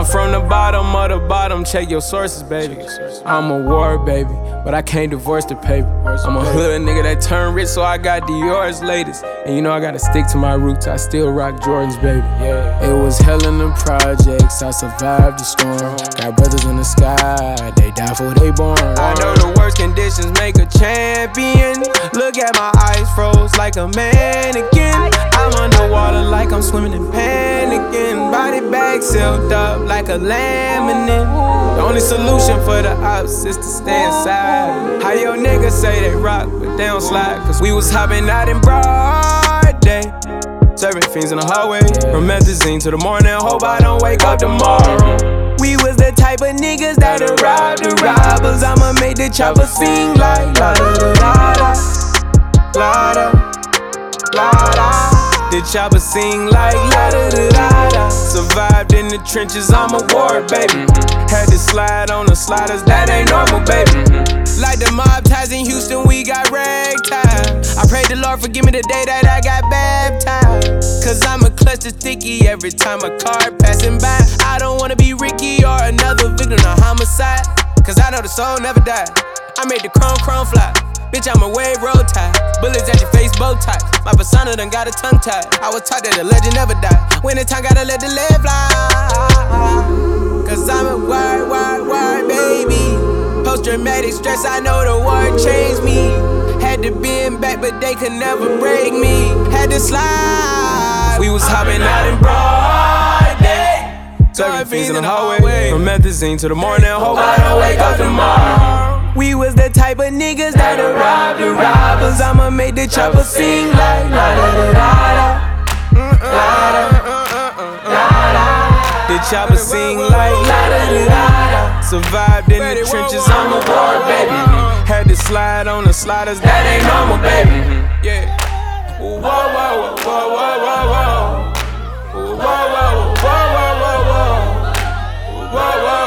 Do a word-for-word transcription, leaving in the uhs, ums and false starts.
I'm from the bottom of the bottom, check your sources, baby. I'm a war, baby, but I can't divorce the paper. I'm a hood nigga that turned rich, so I got Dior's latest. And you know I gotta stick to my roots, I still rock Jordans, baby. It was hell in the projects, I survived the storm. Got brothers in the sky, they die for they born. I know the worst conditions make a champion. Look at my eyes froze like a mannequin. I'm underwater like I'm swimming and panicking. Body bag sealed up like a laminate. The only solution for the ops is to stay inside. How your niggas say they rock, but they don't slide. Cause we was hopping out in broad day, serving fiends in the hallway. From methazine to the morning, hope I don't wake up tomorrow. We was the type of niggas that'll rob the robbers. I'ma make the chopper sing like la da da da la da la da. The chopper sing like la da da da da. Survived in the trenches, I'm a war, baby. Had to slide on the sliders, that ain't normal, baby. Like the mob ties in Houston, we got ragtime. I pray the Lord forgive me the day that I got baptized. Cause I'm a clutch of sticky every time a car passing by. I don't wanna be Ricky or another victim of homicide. Cause I know the soul never died. I made the chrome chrome fly. Bitch, I'm a wave roll tide. Bullets at your face, bow tie. My persona done got a tongue tied. I was taught that a legend never die. When the time gotta let the lead fly. Cause I'm a word, word, word, baby. Post-traumatic stress, I know the word changed me. Had to bend back, but they could never break me. Had to slide. We was hopping out in broad day, serving fiends in the hallway. From methazine to the morning, hope I don't wake up tomorrow. We was the type of niggas that'll rob the robbers. I'ma make the chopper sing like la da da da da. The chopper sing like la da da da. Survived in the trenches, I'm a war, baby. Had to slide on the sliders, that ain't normal, baby. Yeah. Whoa, whoa, whoa, whoa, whoa, whoa, whoa, whoa, whoa, whoa, whoa, whoa, whoa, whoa, whoa.